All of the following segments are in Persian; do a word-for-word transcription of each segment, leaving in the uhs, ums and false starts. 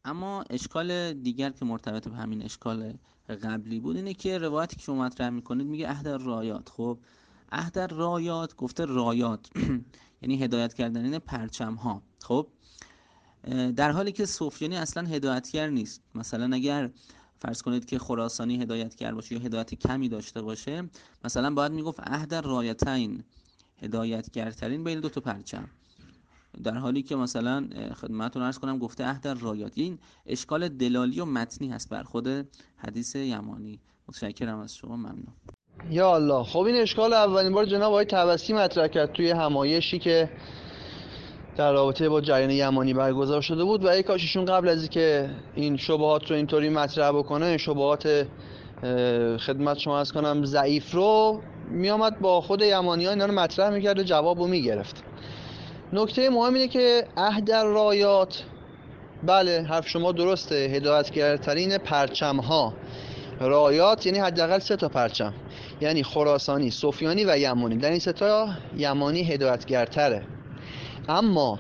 اما اشکال دیگر که مرتبط به همین اشکال قبلی بود اینه که روایتی که شما مطرح میکنید میگه عهد رایات. خب عهد رایات گفته رایات یعنی هدایت کردن پرچم ها. خب در حالی که سفیانی اصلا هدایتگر نیست. مثلا اگر فرض کنید که خراسانی هدایتگر باشه یا هدایت کمی داشته باشه، مثلا باید میگفت عهد رایتین، هدایتگرترین بین دو تا پرچم، در حالی که مثلا خدمتتون عرض کنم گفته عهد رایات. این اشکال دلالی و متنی هست بر خود حدیث یمانی. متشکرم از شما، ممنون. یا الله. خب این اشکال اولین بار جناب آقای طبسی مطرح کرد توی همایشی که در رابطه با جریان یمانی برگزار شده بود و ای کاش ایشون قبل از اینکه این شبهات رو اینطوری مطرح بکنه، شبهات خدمت شما از کنم ضعیف رو میامد با خود یمانی ها اینا رو مطرح میکرد و جواب رو میگرفت. نکته مهم اینه که عهد رایات، بله حرف شما درسته، هدایتگرترین پرچم ها. رایات یعنی حداقل سه تا پرچم، یعنی خراسانی، سفیانی و یمانی. در این سه تا یمانی هدایتگرتره. اما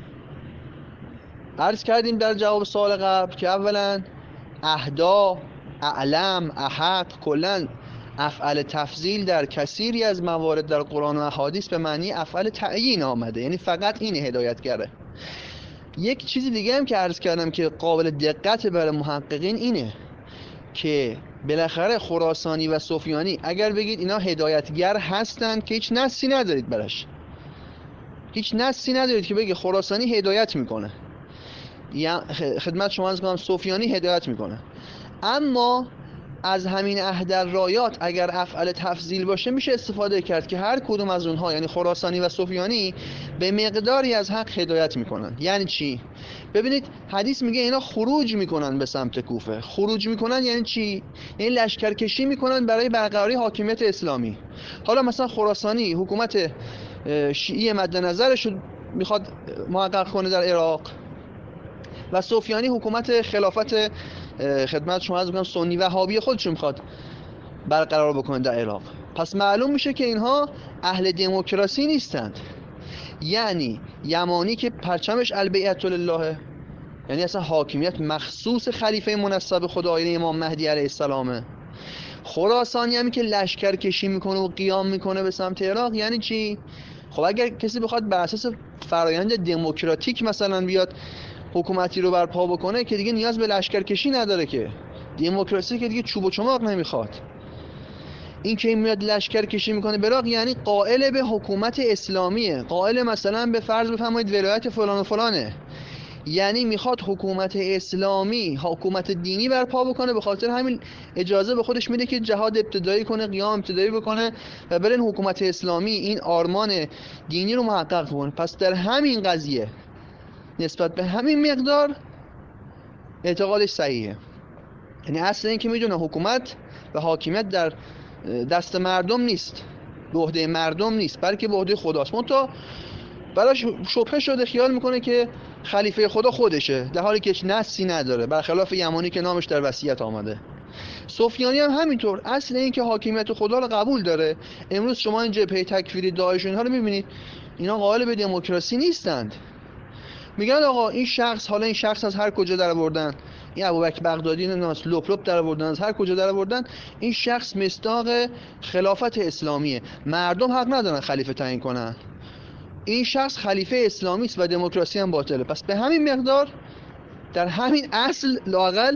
عرض کردیم در جواب سوال قبل که اولا اهدا، اعلم، احق، کلن افعال تفضیل در کثیری از موارد در قرآن و احادیث به معنی افعال تعیین آمده، یعنی فقط این هدایتگره. یک چیزی دیگه هم که عرض کردم که قابل دقت برای محققین اینه که بالاخره خراسانی و سفیانی اگر بگید اینا هدایتگر هستند که هیچ نصی ندارید براش، هیچ نصی ندارید که بگه خراسانی هدایت میکنه یا خدمت شما از کنم سفیانی هدایت میکنه. اما از همین عهد رایات اگر افعال تفضیل باشه میشه استفاده کرد که هر کدوم از اونها یعنی خراسانی و سفیانی به مقداری از حق هدایت میکنن. یعنی چی؟ ببینید حدیث میگه اینا خروج میکنن به سمت کوفه. خروج میکنن یعنی چی؟ یعنی لشکرکشی میکنن برای برقراری حاکمیت اسلامی. حالا مثلا خراسانی حکومت شیعی مد نظرش میخواد محقق کنه در عراق و سفیانی حکومت خلافت خدمت شما از بگم سنی وهابی خودش میخواد برقرار بکنه در عراق. پس معلوم میشه که اینها اهل دموکراسی نیستند. یعنی یمانی که پرچمش البیعة لله، یعنی اصلا حاکمیت مخصوص خلیفه منصب خدا یعنی امام مهدی علیه السلامه. خراسانی هم که لشکر کشی میکنه و قیام میکنه به سمت عراق. یعنی چی؟ خب اگر کسی بخواد بر اساس فرایند دموکراتیک مثلا بیاد حکومتی رو برپا بکنه که دیگه نیاز به لشکر کشی نداره، که دموکراسی که دیگه چوب و چماق نمیخواد. این که میاد لشکر کشی میکنه به عراق یعنی قائل به حکومت اسلامیه، قائل مثلا به فرض بفرمایید ولایت فلان و فلانه، یعنی میخواد حکومت اسلامی، حکومت دینی برپا بکنه. به خاطر همین اجازه به خودش میده که جهاد ابتدایی کنه، قیام ابتدایی بکنه و برن حکومت اسلامی این آرمان دینی رو محقق کنه. پس در همین قضیه نسبت به همین مقدار اعتقادش صحیحه. یعنی اصل این که میدونه حکومت و حاکمیت در دست مردم نیست، به عهده مردم نیست، بلکه به عهده خداست. منتها براش شبهه شده خیال میکنه که خلیفه خدا خودشه، در حالی که هیچ نصی نداره، برخلاف یمانی که نامش در وصیت آمده. سفیانی هم همینطور، اصل این که حاکمیت خدا رو قبول داره. امروز شما این جبهه تکفیری داعش اینها رو میبینید، اینا قائل به دموکراسی نیستند. میگن آقا این شخص، حالا این شخص از هر کجا در آوردن، این ابوبکر بغدادی ناس لپ لپ در آوردن، از هر کجا در آوردن، این شخص مصداق خلافت اسلامیه، مردم حق ندارن خلیفه تعیین کنن، این شخص خلیفه اسلامی است و دموکراسی هم باطله. پس به همین مقدار در همین اصل لااقل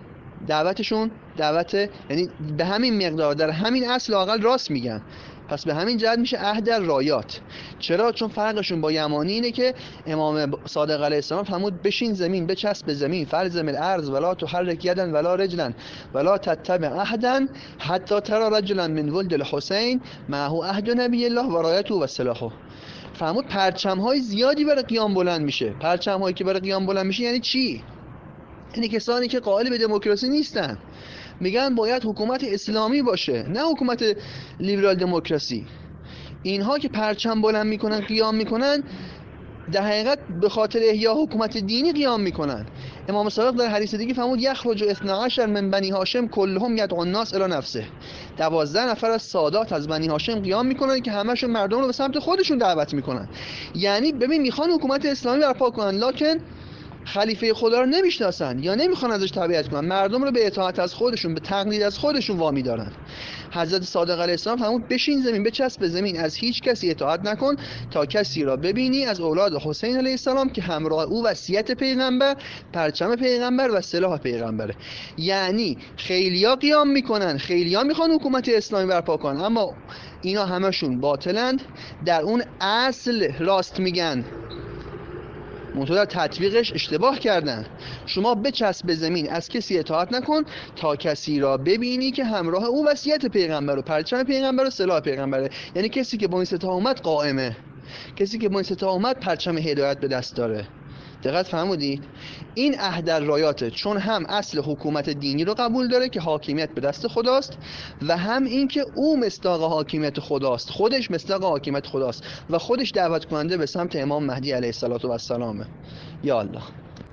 دعوتشون دعوت، یعنی به همین مقدار در همین اصل لااقل راست میگن. پس به همین جهت میشه عهد رایات. چرا؟ چون فرقشون با یمانی اینه که امام صادق علیه السلام فرمود بشین زمین، بچسب به زمین، فالزم الارض ولا تحرک یدا ولا رجلا ولا تتبع احدا حتی ترى رجلا من ولد الحسین معه عهد نبی الله و رایته و سلاحه. فرمود پرچم های زیادی برای قیام بلند میشه. پرچم هایی که برای قیام بلند میشه یعنی چی؟ یعنی کسانی که قائل به دموکراسی نیستن، میگن باید حکومت اسلامی باشه، نه حکومت لیبرال دموکراسی. اینها که پرچم بلند میکنن، قیام میکنن، در حقیقت به خاطر احیا حکومت دینی قیام میکنن. امام صادق در حدیث دیگه فرمود یخرج اثنا عشر من بنی هاشم کلهم یدعو الناس الی نفسه. دوازده نفر از سادات از بنی هاشم قیام میکنن که همشون مردم رو به سمت خودشون دعوت میکنن. یعنی ببین میخوان حکومت اسلامی برپا کنن، لکن خلیفه خدا رو نمیشناسن یا نمیخوان ازش تبعیت کنن، مردم رو به اطاعت از خودشون، به تقلید از خودشون وامی دارن. حضرت صادق علیه السلام فرمود بشین زمین، بچسب به زمین، از هیچ کسی اطاعت نکن تا کسی را ببینی از اولاد حسین علیه السلام که همراه او وصیت پیغمبر، پرچم پیغمبر و سلاح پیغمبره. یعنی خیلیا قیام میکنن، خیلیا میخوان حکومت اسلامی برپا کنن، اما اینا همشون باطلند، در اون اصل راست میگن، منتها در تطبیقش اشتباه کردن. شما بچسب به زمین، از کسی اطاعت نکن تا کسی را ببینی که همراه او وصیت پیغمبر و پرچم پیغمبر و سلاح پیغمبره. یعنی کسی که با این ستا اومد قائمه، کسی که با این ستا اومد پرچم هدایت به دست داره. دقت فرمودید؟ این عهد الرایاته، چون هم اصل حکومت دینی رو قبول داره که حاکمیت به دست خداست و هم این که او مصداق حاکمیت خداست، خودش مصداق حاکمیت خداست و خودش دعوت کننده به سمت امام مهدی علیه السلام. یا الله.